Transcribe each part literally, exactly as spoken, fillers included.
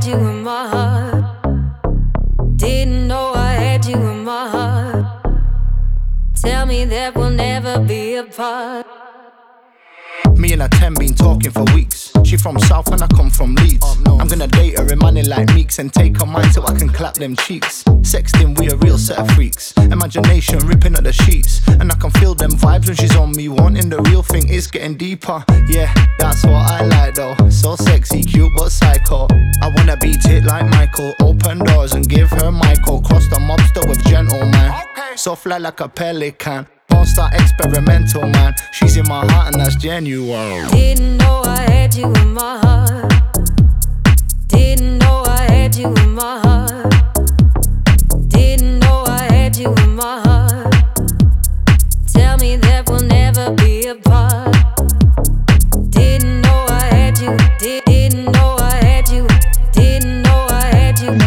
you in my heart. Didn't know I had you in my heart. Tell me that we'll never be apart. Me and her ten been talking for weeks. She from South and I come from Leeds. I'm gonna date her in money like Meeks and take her mind so I can clap them cheeks. Sexting, we a real set of freaks. Imagination ripping at the sheets, and I can feel them vibes when she's on me. Wanting the real thing is getting deeper. Yeah, that's what I like though. So sexy, cute but psycho. I wanna beat it like Michael. Open doors and give her Michael. Cross the mobster with gentleman. So fly like a pelican. Start experimental, man. She's in my heart and that's genuine. Didn't know I had you in my heart. Didn't know I had you in my heart. Didn't know I had you in my heart. Tell me that we'll never be apart. Didn't know I had you. Did, didn't know I had you. Didn't know I had you.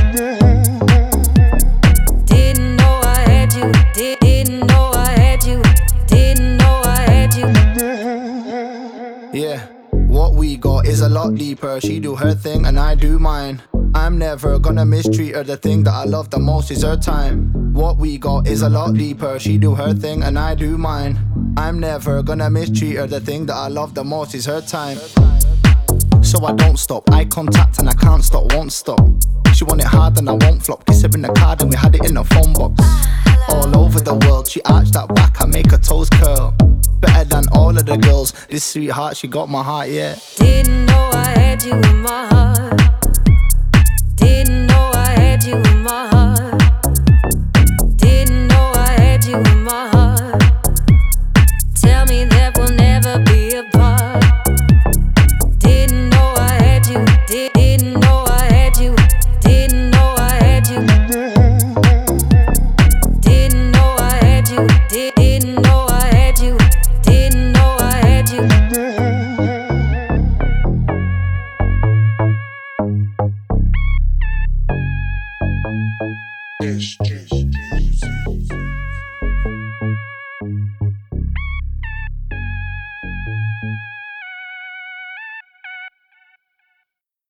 Didn't know I had you. Did, didn't know I had you. Didn't know I had you. Yeah, what we got is a lot deeper. She do her thing and I do mine. I'm never gonna mistreat her. The thing that I love the most is her time. What we got is a lot deeper. She do her thing and I do mine. I'm never gonna mistreat her. The thing that I love the most is her time. So I don't stop, eye contact and I can't stop, won't stop. She want it hard and I won't flop. Kiss her in the card and we had it in the phone box. All over the world, she arched that back, I make her toes curl. Better than all of the girls, this sweetheart, she got my heart, yeah. Didn't know I had you in my heart. Didn't know I had you in my heart. Didn't know I had you in my heart. Tell me that we'll never be apart. Didn't know I had you. Did, didn't know I had you. Didn't know I had you. Didn't know I had you. Did, didn't know I had you. Didn't know I had you. It's just